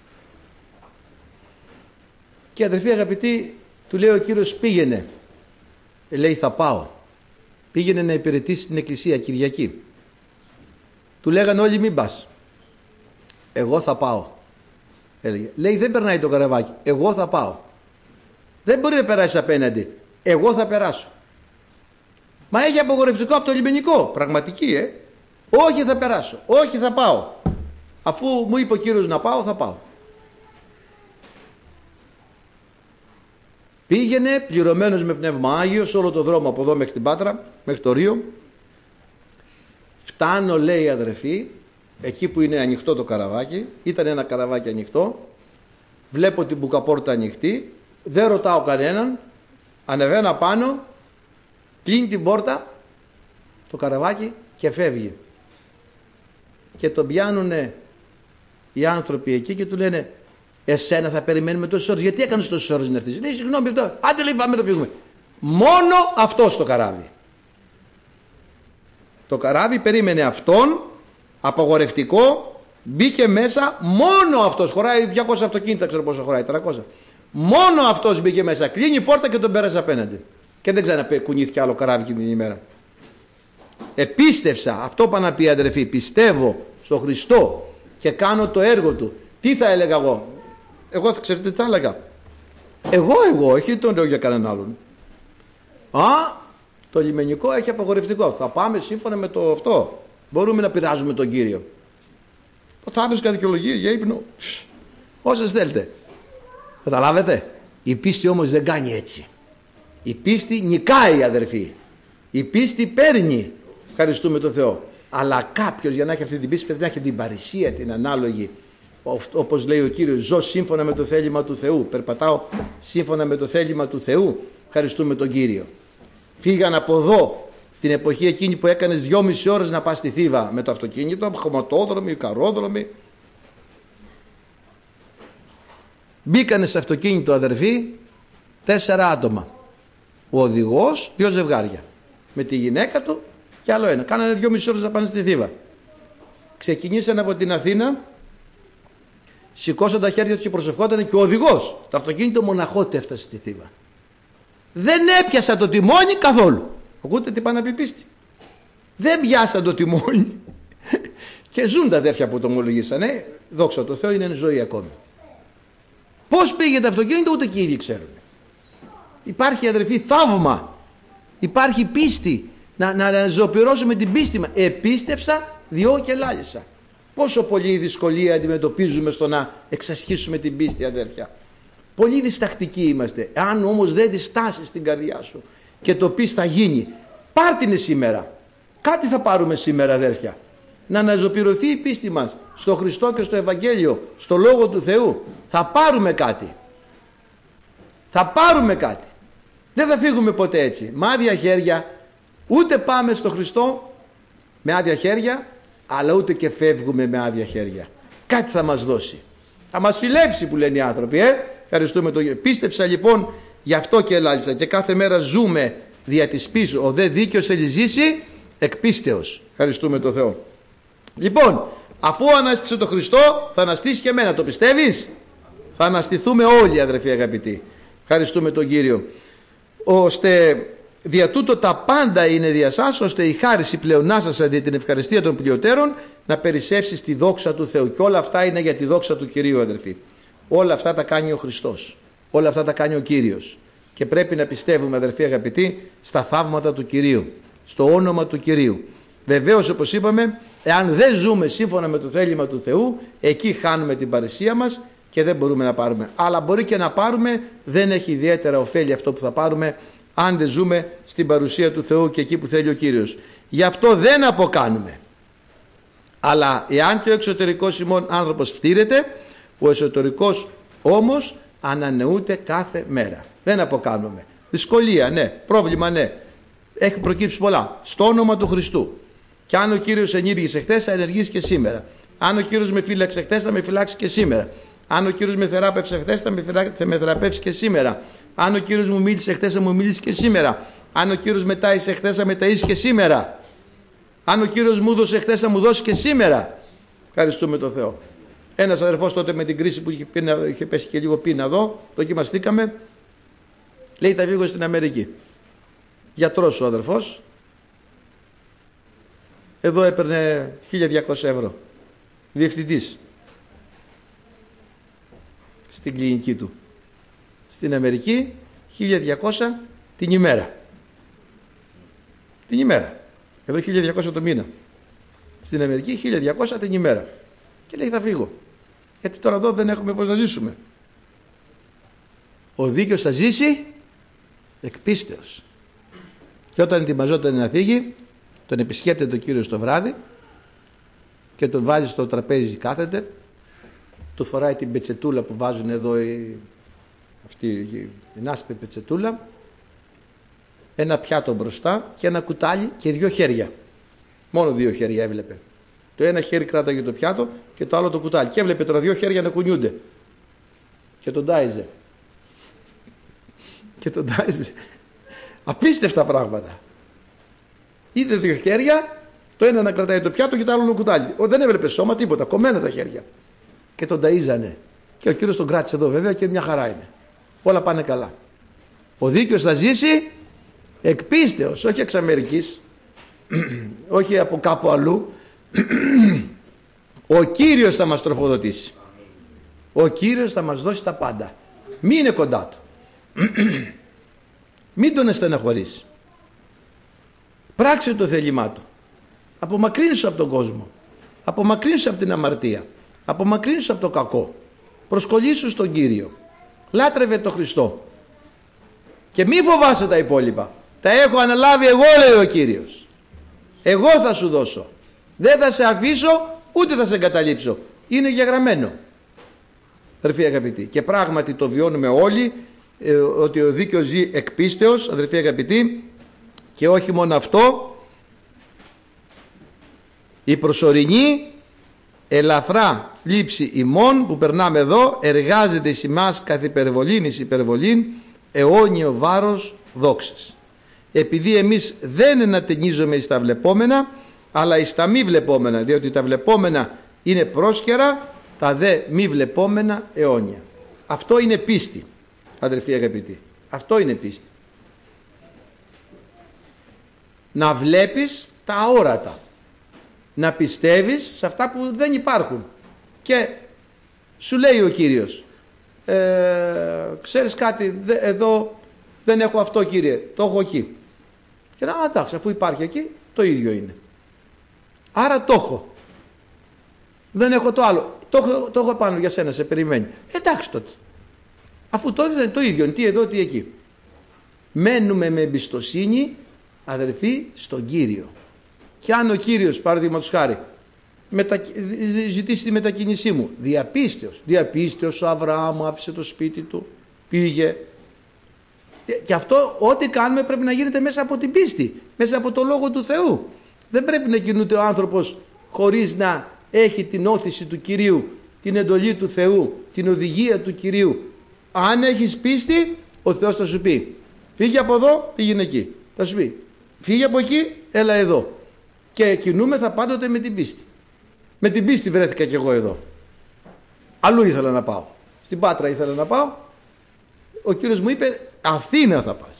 Και αδερφοί αγαπητοί, του λέει ο Κύριος πήγαινε. Λέει θα πάω. Πήγαινε να υπηρετήσει στην εκκλησία Κυριακή. Του λέγανε όλοι μην πας. Εγώ θα πάω. Έλεγε. Λέει δεν περνάει το καραβάκι. Εγώ θα πάω. Δεν μπορεί να περάσει απέναντι. Εγώ θα περάσω. Μα έχει απογορευτικό από το λιμενικό. Πραγματική, ε. Όχι θα περάσω. Όχι θα πάω. Αφού μου είπε ο Κύριος να πάω, θα πάω. Πήγαινε πληρωμένος με πνεύμα Άγιο σε όλο το δρόμο από εδώ μέχρι την Πάτρα, μέχρι το Ρίο. Φτάνω, λέει, αδερφή, εκεί που είναι ανοιχτό το καραβάκι. Ήταν ένα καραβάκι ανοιχτό. Βλέπω την μπουκαπόρτα ανοιχτή. Δεν ρωτάω κανέναν. Ανεβαίνω πάνω. Κλείνει την πόρτα το καραβάκι και φεύγει. Και τον πιάνουνε οι άνθρωποι εκεί και του λένε, εσένα θα περιμένουμε τόσες ώρες? Γιατί έκανες τόσες ώρες να έρθεις? Λέει, συγγνώμη, άντε, λέει, πάμε να φύγουμε. Μόνο αυτό στο καράβι. Το καράβι περίμενε αυτόν, απαγορευτικό, μπήκε μέσα, μόνο αυτός. Χωράει διακόσια αυτοκίνητα, ξέρω πόσο χωράει, τριακόσια. Μόνο αυτός μπήκε μέσα, κλείνει η πόρτα και τον πέρασε απέναντι. Και δεν ξανακουνήθηκε άλλο καράβι εκείνη την ημέρα. Επίστευσα, αυτό πάνε να πει, αδερφοί, πιστεύω στο Χριστό και κάνω το έργο του. Τι θα έλεγα εγώ? Εγώ θα ξέρετε τι θα έλεγα? Εγώ, εγώ, όχι τον λέω για κανέναν άλλον. Α, το λιμενικό έχει απαγορευτικό. Θα πάμε σύμφωνα με το αυτό. Μπορούμε να πειράζουμε τον Κύριο. Θα έβρισκα δικαιολογία για ύπνο. Όσες θέλετε. Καταλάβετε. Η πίστη όμως δεν κάνει έτσι. Η πίστη νικάει, αδερφοί. Η πίστη παίρνει. Ευχαριστούμε τον Θεό. Αλλά κάποιος για να έχει αυτή την πίστη πρέπει να έχει την παρησία, την ανάλογη. Όπως λέει ο Κύριος, ζω σύμφωνα με το θέλημα του Θεού. Περπατάω σύμφωνα με το θέλημα του Θεού. Ευχαριστούμε τον Κύριο. Φύγαν από εδώ την εποχή εκείνη που έκανες δυόμιση ώρες να πας στη Θήβα με το αυτοκίνητο, χωματόδρομοι, καρόδρομοι. Μπήκανε σε αυτοκίνητο, αδερφοί, τέσσερα άτομα. Ο οδηγός, δύο ζευγάρια. Με τη γυναίκα του και άλλο ένα. Κάνανε δυόμιση ώρες να πάνε στη Θήβα. Ξεκινήσαν από την Αθήνα, σηκώσαν τα χέρια τους και προσευχόταν και ο οδηγός. Το αυτοκίνητο μοναχότη έφτασε στη Θήβα. Δεν έπιασα το τιμόνι καθόλου. Ακούτε τι πάνε να πει πίστη? Δεν πιάσαν το τιμόνι. Και ζουν τα αδέρφια που το ομολογήσανε. Δόξα τω Θεώ, είναι ζωή ακόμη. Πώς πήγε το αυτοκίνητο ούτε και οι ίδιοι ξέρουν. Υπάρχει, αδερφοί, θαύμα. Υπάρχει πίστη. Να, να, να ζωοποιήσουμε την πίστη μας. Επίστευσα, διώ και λάλησα. Πόσο πολύ δυσκολία αντιμετωπίζουμε στο να εξασχίσουμε την πίστη, αδέρφια. Πολύ διστακτικοί είμαστε. Αν όμως δεν τη στάσεις στην καρδιά σου και το πεις θα γίνει, πάρ' την σήμερα. Κάτι θα πάρουμε σήμερα, αδέρφια. Να αναζωπηρωθεί η πίστη μας στο Χριστό και στο Ευαγγέλιο, στο Λόγο του Θεού. Θα πάρουμε κάτι. Θα πάρουμε κάτι. Δεν θα φύγουμε ποτέ έτσι. Με άδεια χέρια. Ούτε πάμε στο Χριστό με άδεια χέρια, αλλά ούτε και φεύγουμε με άδεια χέρια. Κάτι θα μας δώσει. Θα μας φιλέψει, που λένε οι άνθρωποι. Ε? Ευχαριστούμε τον Κύριο. Πίστεψα λοιπόν, γι' αυτό και ελάλησα. Και κάθε μέρα ζούμε δια της πίσω. Ο δε δίκαιος θέλει ζήσει εκ πίστεως. Ευχαριστούμε τον Θεό. Λοιπόν, αφού ανάστησε τον Χριστό, θα αναστήσει και εμένα. Το πιστεύεις? Θα αναστηθούμε όλοι, αδερφοί αγαπητοί. Ευχαριστούμε τον Κύριο. Ώστε δια τούτο τα πάντα είναι δια σας, ώστε η χάριση πλεονάσας αντί την ευχαριστία των πλειοτέρων να περισσεύσει στη δόξα του Θεού. Και όλα αυτά είναι για τη δόξα του Κυρίου, αδερφοί. Όλα αυτά τα κάνει ο Χριστός. Όλα αυτά τα κάνει ο Κύριος. Και πρέπει να πιστεύουμε, αδερφοί αγαπητοί, στα θαύματα του Κυρίου. Στο όνομα του Κυρίου. Βεβαίως, όπως είπαμε, εάν δεν ζούμε σύμφωνα με το θέλημα του Θεού, εκεί χάνουμε την παρησία μας και δεν μπορούμε να πάρουμε. Αλλά μπορεί και να πάρουμε, δεν έχει ιδιαίτερα ωφέλη αυτό που θα πάρουμε, αν δεν ζούμε στην παρουσία του Θεού και εκεί που θέλει ο Κύριος. Γι' αυτό δεν αποκάνουμε. Αλλά εάν και ο εξωτερικός ημών άνθρωπος φτύρεται, ο εσωτερικός όμως ανανεούται κάθε μέρα. Δεν αποκάνουμε. Δυσκολία, ναι. Πρόβλημα, ναι. Έχει προκύψει πολλά. Στο όνομα του Χριστού. Και αν ο Κύριος ενήργησε χτες, θα ενεργήσει και σήμερα. Αν ο Κύριος με φύλαξε χτες, θα με φυλάξει και σήμερα. Αν ο Κύριος με θεράπευσε χτες, θα με, θα με θεραπεύσει και σήμερα. Αν ο Κύριος μου μίλησε χτες, θα μου μιλήσει και σήμερα. Αν ο Κύριος με τάισε χτες, θα με ταΐσει και σήμερα. Αν ο Κύριος μου δώσε χτες, θα μου δώσει και σήμερα. Ευχαριστούμε τον Θεό. Ένας αδερφός τότε με την κρίση που είχε, πίνα, είχε πέσει και λίγο πείνα εδώ, δοκιμαστήκαμε, λέει θα φύγω στην Αμερική. Γιατρός ο αδερφός, εδώ έπαιρνε χίλια διακόσια ευρώ. Διευθυντής στην κλινική του. Στην Αμερική χίλια διακόσια την ημέρα. Την ημέρα. Εδώ χίλια διακόσια το μήνα. Στην Αμερική χίλια διακόσια την ημέρα. Και λέει θα φύγω. Γιατί τώρα εδώ δεν έχουμε πώς να ζήσουμε. Ο δίκαιος θα ζήσει εκ πίστεως. Και όταν ετοιμαζόταν να φύγει, τον επισκέπτεται ο Κύριος το βράδυ και τον βάζει στο τραπέζι, κάθεται, του φοράει την πετσετούλα που βάζουν εδώ οι, αυτή η άσπρη πετσετούλα, ένα πιάτο μπροστά και ένα κουτάλι και δύο χέρια. Μόνο δύο χέρια έβλεπε. Το ένα χέρι κράταγε το πιάτο και το άλλο το κουτάλι. Και έβλεπε τώρα δύο χέρια να κουνιούνται. Και τον τάιζε. Και τον τάιζε. Απίστευτα πράγματα. Είδε δύο χέρια, το ένα να κρατάει το πιάτο και το άλλο το κουτάλι. Δεν έβλεπε σώμα, τίποτα. Κομμένα τα χέρια. Και τον ταΐζανε. Και ο Κύριος τον κράτησε εδώ βέβαια και μια χαρά είναι. Όλα πάνε καλά. Ο δίκαιος θα ζήσει εκ πίστεως, όχι εξ Αμερικής, όχι από κάπου αλλού. Ο Κύριος θα μας τροφοδοτήσει. Ο Κύριος θα μας δώσει τα πάντα. Μην είναι κοντά του. Μην τον στεναχωρήσει. Πράξε το θέλημά του. Απομακρύνσου από τον κόσμο. Απομακρύνσου από την αμαρτία. Απομακρύνσου από το κακό. Προσκολήσου στον Κύριο. Λάτρευε τον Χριστό. Και μη φοβάσαι τα υπόλοιπα. Τα έχω αναλάβει εγώ, λέει ο Κύριος. Εγώ θα σου δώσω. Δεν θα σε αφήσω ούτε θα σε εγκαταλείψω. Είναι γεγραμμένο. Αδερφοί αγαπητοί. Και πράγματι το βιώνουμε όλοι, ε, ότι ο δίκαιος ζει εκ πίστεως, αδερφοί αγαπητοί. Και όχι μόνο αυτό, η προσωρινή ελαφρά θλίψη ημών που περνάμε εδώ εργάζεται εις ημάς καθ' υπερβολήν εις υπερβολήν αιώνιο βάρος δόξης. Επειδή εμείς δεν ενατενίζομαι εις τα βλεπόμενα αλλά εις τα μη βλεπόμενα, διότι τα βλεπόμενα είναι πρόσκαιρα, τα δε μη βλεπόμενα αιώνια. Αυτό είναι πίστη, αδερφοί αγαπητοί. Αυτό είναι πίστη. Να βλέπεις τα αόρατα. Να πιστεύεις σε αυτά που δεν υπάρχουν. Και σου λέει ο Κύριος, ε, ξέρεις κάτι, δε, εδώ δεν έχω αυτό, Κύριε, το έχω εκεί. Και να, εντάξει, αφού υπάρχει εκεί, το ίδιο είναι. Άρα το έχω. Δεν έχω το άλλο. Το έχω, το έχω πάνω για σένα, σε περιμένει. Εντάξει τότε. Αφού το είναι το ίδιο, τι εδώ, τι εκεί. Μένουμε με εμπιστοσύνη, αδερφοί, στον Κύριο. Και αν ο Κύριος, παραδείγματος χάρη, μετα... ζητήσει τη μετακίνησή μου, διαπίστεως, διαπίστεως ο Αβραάμ άφησε το σπίτι του, πήγε. Και αυτό ό,τι κάνουμε πρέπει να γίνεται μέσα από την πίστη, μέσα από το Λόγο του Θεού. Δεν πρέπει να κινούνται ο άνθρωπος χωρίς να έχει την όθηση του Κυρίου, την εντολή του Θεού, την οδηγία του Κυρίου. Αν έχεις πίστη, ο Θεός θα σου πει, φύγε από εδώ, πήγαινε εκεί. Θα σου πει, φύγε από εκεί, έλα εδώ. Και κινούμεθα πάντοτε με την πίστη. Με την πίστη βρέθηκα κι εγώ εδώ. Αλλού ήθελα να πάω. Στην Πάτρα ήθελα να πάω. Ο Κύριος μου είπε, Αθήνα θα πας.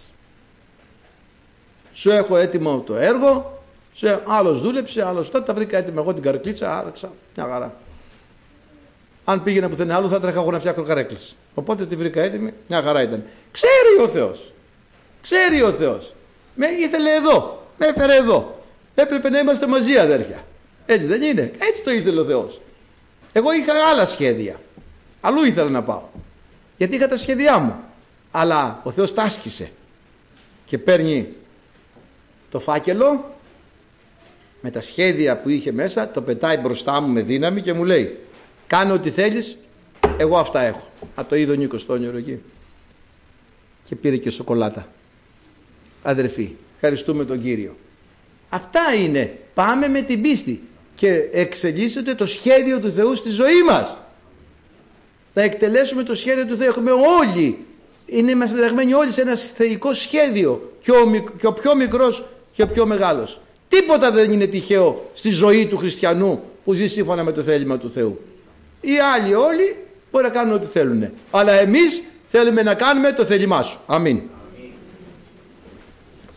Σου έχω έτοιμο το έργο. Σε άλλος δούλεψε, άλλος τότε τα βρήκα έτοιμα. Εγώ την καρεκλίτσα άραξα. Μια χαρά. Αν πήγαινα πουθενά άλλο θα τρέχα εγώ να φτιάχνω καρέκλες. Οπότε τη βρήκα έτοιμη. Μια χαρά ήταν. Ξέρει ο Θεός. Ξέρει ο Θεός. Με ήθελε εδώ. Με έφερε εδώ. Έπρεπε να είμαστε μαζί, αδέρφια. Έτσι δεν είναι? Έτσι το ήθελε ο Θεός. Εγώ είχα άλλα σχέδια. Αλλού ήθελα να πάω. Γιατί είχα τα σχέδιά μου. Αλλά ο Θεός τα άσκησε. Και παίρνει το φάκελο με τα σχέδια που είχε μέσα, το πετάει μπροστά μου με δύναμη και μου λέει, κάνε ό,τι θέλεις, εγώ αυτά έχω. Α, το είδε ο Νίκος το όνειρο εκεί. Και πήρε και σοκολάτα. Αδερφοί, ευχαριστούμε τον Κύριο. Αυτά είναι. Πάμε με την πίστη και εξελίσσεται το σχέδιο του Θεού στη ζωή μας. Να εκτελέσουμε το σχέδιο του Θεού. Έχουμε όλοι, είναι, είμαστε δεγμένοι όλοι σε ένα θεϊκό σχέδιο, και ο, και ο πιο μικρός και ο πιο μεγάλος. Τίποτα δεν είναι τυχαίο στη ζωή του χριστιανού που ζει σύμφωνα με το θέλημα του Θεού. Οι άλλοι όλοι μπορεί να κάνουν ό,τι θέλουν. Αλλά εμείς θέλουμε να κάνουμε το θέλημά σου. Αμήν.